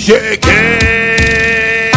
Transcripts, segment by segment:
Cheguei!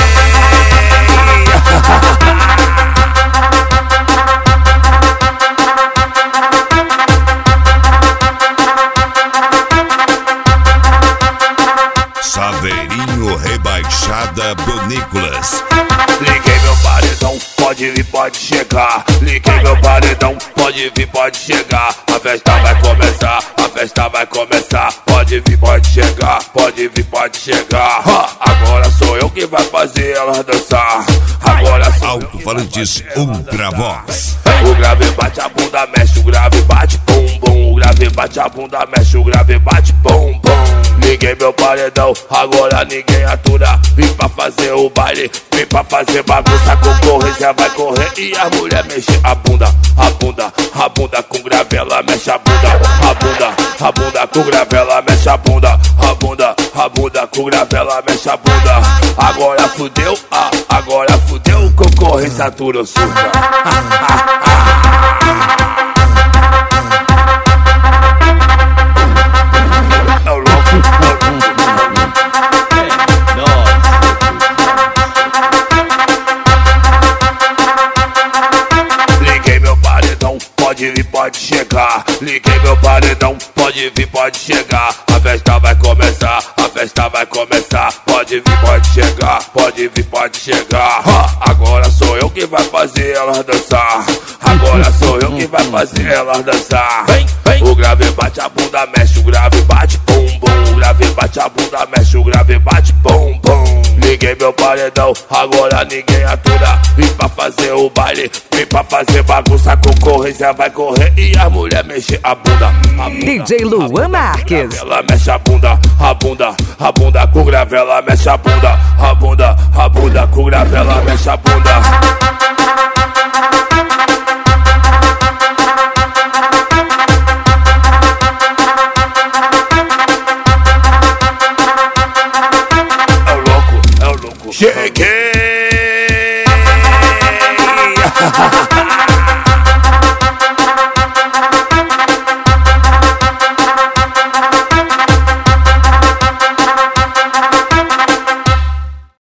Saveirinho Rebaixada Bonícolas. Liguei meu paredão, pode vir, pode chegar. Liguei meu paredão, pode vir, pode chegar. A festa vai começar, a festa vai começar. Pode vir, pode chegar, pode vir, pode chegar. Agora sou eu que vai fazer elas dançar. Agora sou Alto-falantes Ultra Voz. o grave bate a bunda, mexe, o grave bate, bum, bum. O grave bate a bunda, mexe, o grave bate, bum, bum. Liguei meu paredão, agora ninguém atura. Vim pra fazer o baile, vim pra fazer bagunça. A concorrência vai correr e a mulher mexe a bunda. A bunda, a bunda com gravela, mexe a bunda. A bunda, a bunda com gravela, mexe a bunda. A bunda, a bunda com gravela, mexe a bunda. Agora fudeu, agora fudeu. Concorrência atura ou surta. Pode vir, pode chegar. Liguei meu paredão, pode vir, pode chegar. A festa vai começar, a festa vai começar. Pode vir, pode chegar, pode vir, pode chegar. Agora sou eu que vai fazer elas dançar. Agora sou eu que vai fazer elas dançar. Vem, vem. O grave bate a bunda, mexe, o grave bate, bum, bum. O grave bate a bunda, mexe, o grave bate, bum, bum. Liguei meu paredão, agora ninguém atura. Vim pra fazer o baile, vim pra fazer bagunça. A concorrência vai correr e a mulher mexe a bunda. A bunda, DJ Luan Marques. Ela mexe a bunda, a bunda, a bunda com gravela, mexe a bunda. A bunda, a bunda com gravela, mexe a bunda. Cheguei!